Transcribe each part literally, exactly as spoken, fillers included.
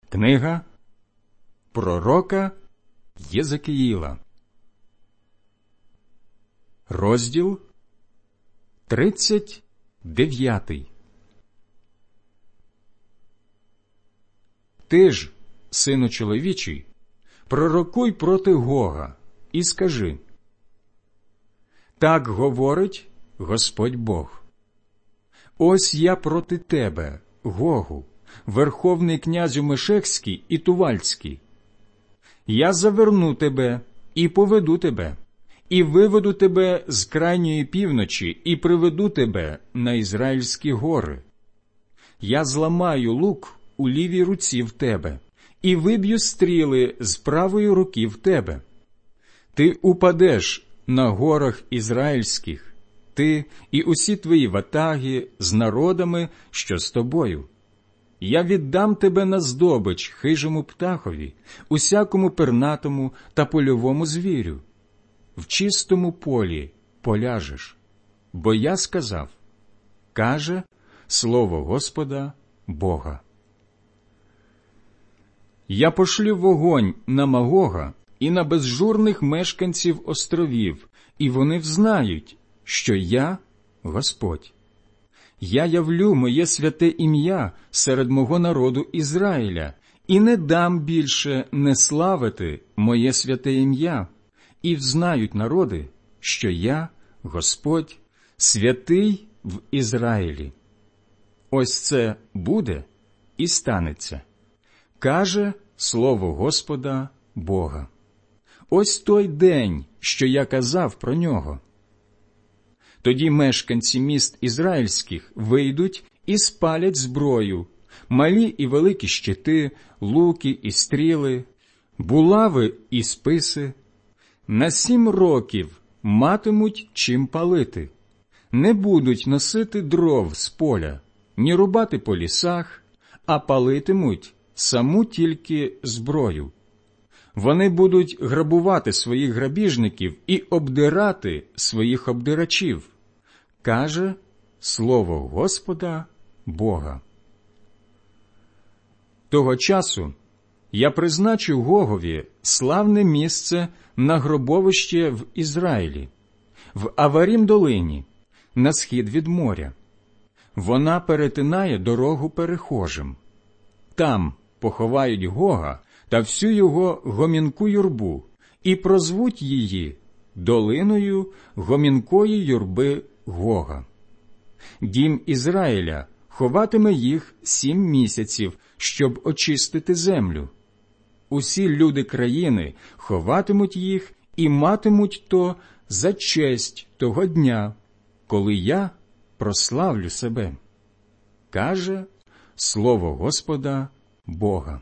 Книга пророка Єзекіїла, розділ тридцять дев'ятий. Ти ж, сину чоловічий, пророкуй проти Гога і скажи: так говорить Господь Бог. Ось я проти тебе, Гогу, верховний князю Мешекський і Тувальський. Я заверну тебе і поведу тебе, і виведу тебе з крайньої півночі, і приведу тебе на Ізраїльські гори. Я зламаю лук у лівій руці в тебе, і виб'ю стріли з правої руки в тебе. Ти упадеш на горах ізраїльських, ти і усі твої ватаги з народами, що з тобою. Я віддам тебе на здобич хижому птахові, усякому пернатому та польовому звірю. В чистому полі поляжеш, бо я сказав, каже слово Господа Бога. Я пошлю вогонь на Магога і на безжурних мешканців островів, і вони взнають, що я Господь. Я явлю моє святе ім'я серед мого народу Ізраїля, і не дам більше не славити моє святе ім'я, і взнають народи, що я, Господь, святий в Ізраїлі. Ось це буде і станеться, каже слово Господа Бога. Ось той день, що я казав про нього. Тоді мешканці міст ізраїльських вийдуть і спалять зброю, малі і великі щити, луки і стріли, булави і списи. На сім років матимуть чим палити, не будуть носити дров з поля, ні рубати по лісах, а палитимуть саму тільки зброю. Вони будуть грабувати своїх грабіжників і обдирати своїх обдирачів, каже слово Господа Бога. Того часу я призначу Гогові славне місце на гробовище в Ізраїлі, в Аварім-долині, на схід від моря. Вона перетинає дорогу перехожим. Там поховають Гога та всю його гомінку юрбу і прозвуть її долиною гомінкої юрби Гога. Дім Ізраїля ховатиме їх сім місяців, щоб очистити землю. Усі люди країни ховатимуть їх і матимуть то за честь того дня, коли я прославлю себе, каже слово Господа Бога.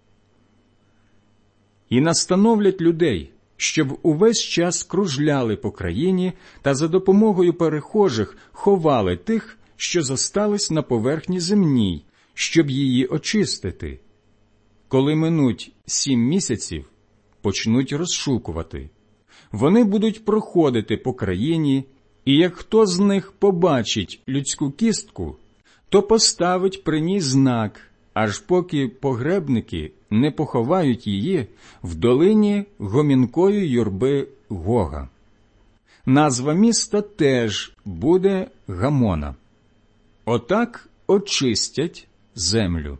І настановлять людей, щоб увесь час кружляли по країні та за допомогою перехожих ховали тих, що зостались на поверхні земній, щоб її очистити. Коли минуть сім місяців, почнуть розшукувати. Вони будуть проходити по країні, і як хто з них побачить людську кістку, то поставить при ній знак, аж поки погребники не поховають її в долині гомінкої юрби Гога. Назва міста теж буде Гамона. Отак очистять землю.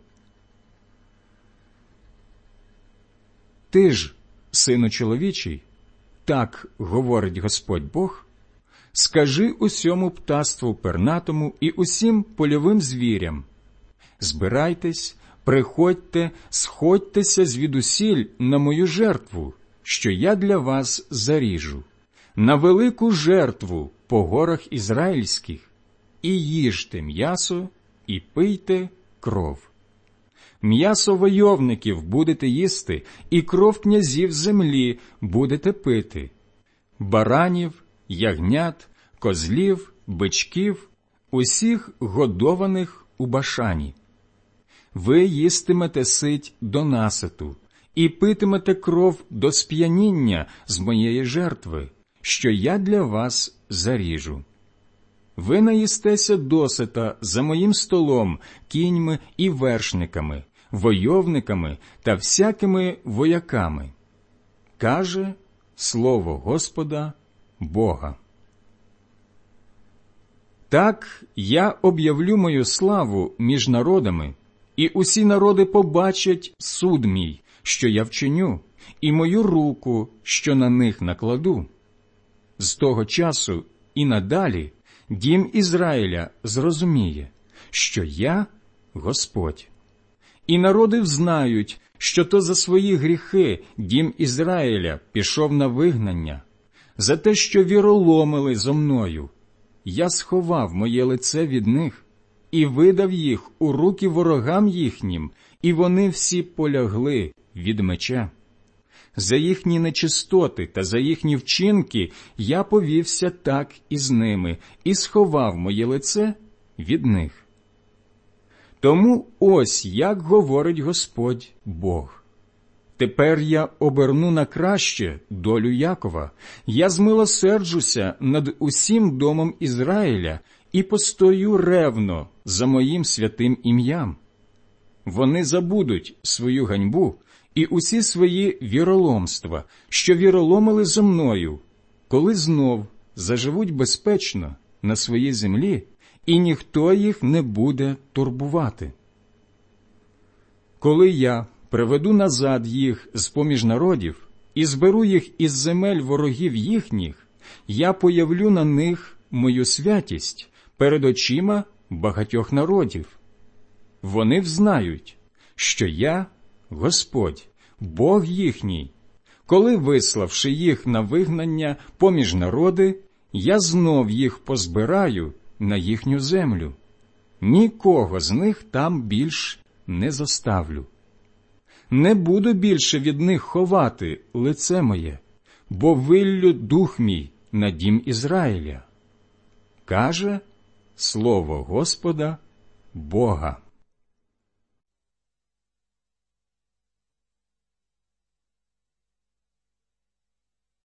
Ти ж, сину чоловічий, так говорить Господь Бог, скажи усьому птаству пернатому і усім польовим звірям: збирайтесь, приходьте, сходьтеся звідусіль на мою жертву, що я для вас заріжу, на велику жертву по горах ізраїльських, і їжте м'ясо, і пийте кров. М'ясо войовників будете їсти, і кров князів землі будете пити, баранів, ягнят, козлів, бичків, усіх годованих у Башані. Ви їстимете сить до наситу, і питимете кров до сп'яніння з моєї жертви, що я для вас заріжу. Ви наїстеся досита за моїм столом, кіньми і вершниками, войовниками та всякими вояками. Каже слово Господа Бога. Так я об'явлю мою славу між народами, і усі народи побачать суд мій, що я вчиню, і мою руку, що на них накладу. З того часу і надалі дім Ізраїля зрозуміє, що я Господь. І народи взнають, що то за свої гріхи дім Ізраїля пішов на вигнання, за те, що віроломили зо мною. Я сховав моє лице від них і видав їх у руки ворогам їхнім, і вони всі полягли від меча. За їхні нечистоти та за їхні вчинки я повівся так із ними і сховав моє лице від них. Тому ось як говорить Господь Бог. Тепер я оберну на краще долю Якова, я змилосерджуся над усім домом Ізраїля і постою ревно за моїм святим ім'ям. Вони забудуть свою ганьбу і усі свої віроломства, що віроломили зо мною, коли знов заживуть безпечно на своїй землі, і ніхто їх не буде турбувати. Коли я приведу назад їх з-поміж народів і зберу їх із земель ворогів їхніх, я появлю на них мою святість перед очима багатьох народів. Вони взнають, що я Господь, Бог їхній, коли, виславши їх на вигнання поміж народи, я знов їх позбираю на їхню землю. Нікого з них там більш не зоставлю. Не буду більше від них ховати лице моє, бо виллю дух мій на дім Ізраїля. Каже слово Господа Бога.